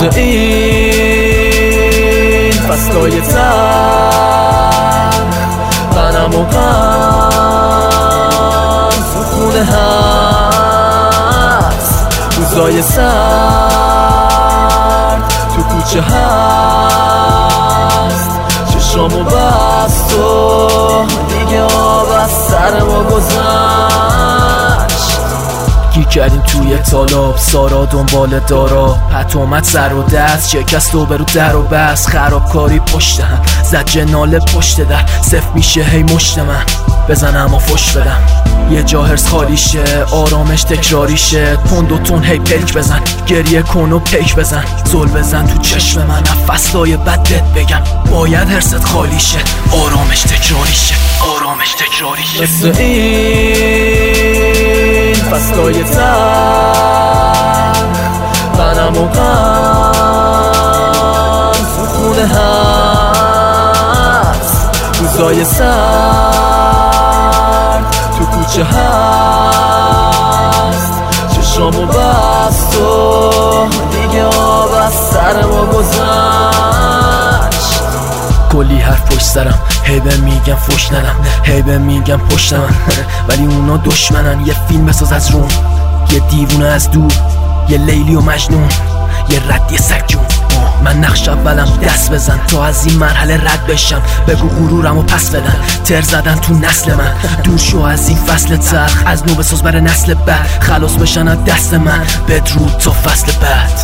این فصلای تر منم و غم تو خونه هست، روزای سرد تو کوچه هست، چشامو بست و دیگه آب از سر ما گذشت. گیر کردیم توی تالاب، سارا دنبال دارا، پتومت سر و دست، شکست و برو در و بس، خرابکاری پشت هم زجه ناله پشت در، صفر میشه هی مشت من بزنم و فش بدم، یه جا هرس خالیشه آرامش تکراریشه، تند و تون هی پلک بزن، گریه کن و پیک بزن، زل بزن تو چشم من، فصلای بدت بگم باید هرست خالیشه، آرامش تکراریشه، آرامش تکراریشه. مثل این فصلای تر منم و غم تو خونه هست، روزای سرد تو کوچه هست، چشامو بست و دیگه آب از سر ما گذشت. کلی حرف پشت سرم، هی به میگم فش ندم، هی به میگم پشت من ولی اونا دشمنن. یه فیلم بساز از روم، یه دیوونه از دور، یه لیلی و مجنون، یه ردی سگ جون. من نقش اولم، دست بزن تا از این مرحله رد بشم، بگو غرورمو پس بدن، تر زدن تو نسل من، دور شو از این فصل تلخ، از نو بساز برای نسل بعد، خلاص بشن از دست من، بدرود تا فصل بعد.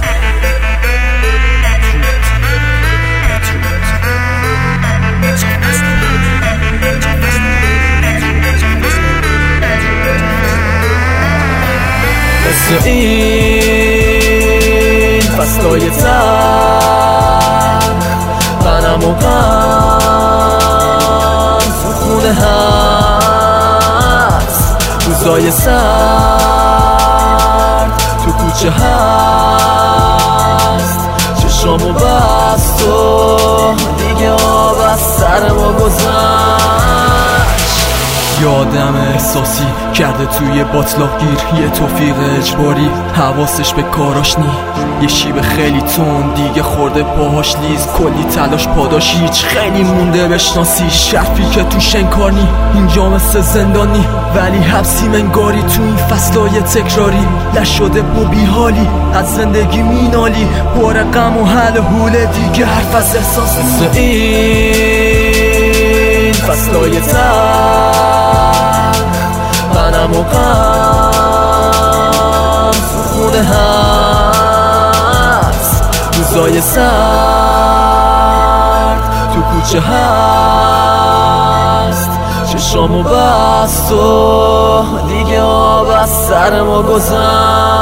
مثل این فصلای تر منم و غم تو خونه هست، روزای سرد تو کوچه هست، چشامو بست و دیگه آب از سر ما گذشت. یادم احساسی کرده توی باطلاق گیر، یه توفیق اجباری حواسش به کاراش نی، یه شیب خیلی تون دیگه خورده پاهاش لیز، کلی تلاش پاداش هیچ، خیلی مونده بشناسی شرفی که تو شنکار نی، اینجا مثل زندانی ولی حبسی منگاری، تو این فصلای تکراری نشده بو بیحالی، از زندگی مینالی بار غم و حل حوله، دیگه حرف از احساس مثل این فصلای تر منم و غم تو خونه هست، روزای سرد تو کوچه هست، چشامو بست و دیگه آب از سر ما گذشت.